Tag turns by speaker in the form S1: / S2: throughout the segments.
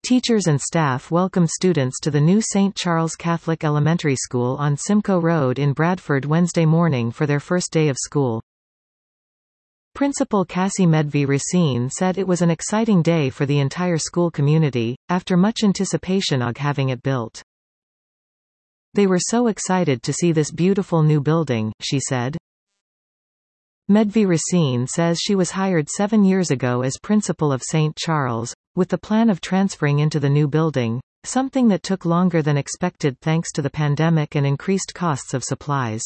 S1: Teachers and staff welcome students to the new St. Charles Catholic Elementary School on Simcoe Road in Bradford Wednesday morning for their first day of school. Principal Cassie Medvi-Racine said it was an exciting day for the entire school community, after much anticipation of having it built. They were so excited to see this beautiful new building, she said. Medvi-Racine says she was hired 7 years ago as principal of St. Charles, with the plan of transferring into the new building, something that took longer than expected thanks to the pandemic and increased costs of supplies.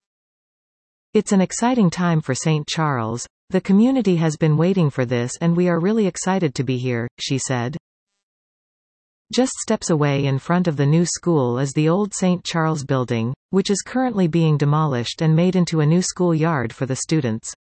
S1: It's an exciting time for St. Charles. The community has been waiting for this and we are really excited to be here, she said. Just steps away in front of the new school is the old St. Charles building, which is currently being demolished and made into a new schoolyard for the students.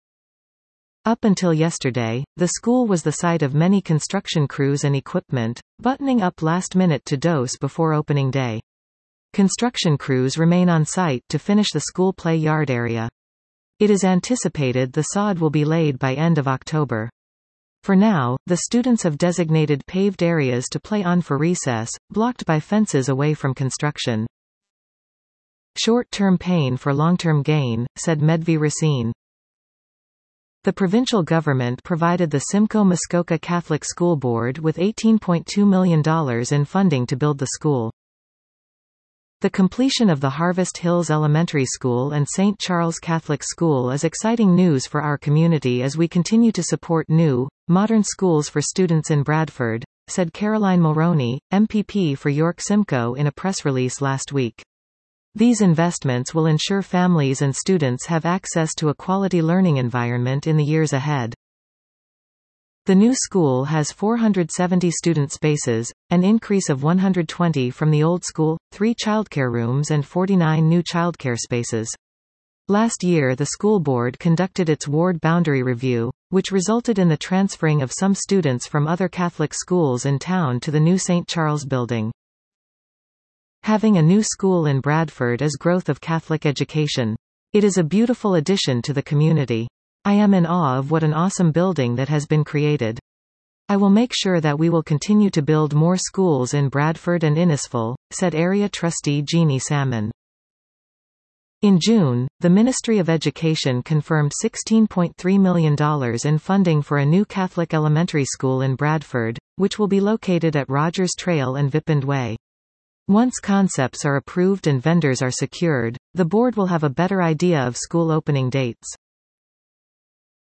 S1: Up until yesterday, the school was the site of many construction crews and equipment, buttoning up last minute to dose before opening day. Construction crews remain on site to finish the school play yard area. It is anticipated the sod will be laid by end of October. For now, the students have designated paved areas to play on for recess, blocked by fences away from construction. Short-term pain for long-term gain, said Medvi-Racine. The provincial government provided the Simcoe-Muskoka Catholic School Board with $18.2 million in funding to build the school. The completion of the Harvest Hills Elementary School and St. Charles Catholic School is exciting news for our community as we continue to support new, modern schools for students in Bradford, said Caroline Mulroney, MPP for York-Simcoe in a press release last week. These investments will ensure families and students have access to a quality learning environment in the years ahead. The new school has 470 student spaces, an increase of 120 from the old school, 3 childcare rooms and 49 new childcare spaces. Last year the school board conducted its ward boundary review, which resulted in the transferring of some students from other Catholic schools in town to the new St. Charles building. Having a new school in Bradford is growth of Catholic education. It is a beautiful addition to the community. I am in awe of what an awesome building that has been created. I will make sure that we will continue to build more schools in Bradford and Innisfil, said area trustee Jeannie Salmon. In June, the Ministry of Education confirmed $16.3 million in funding for a new Catholic elementary school in Bradford, which will be located at Rogers Trail and Vipond Way. Once concepts are approved and vendors are secured, the board will have a better idea of school opening dates.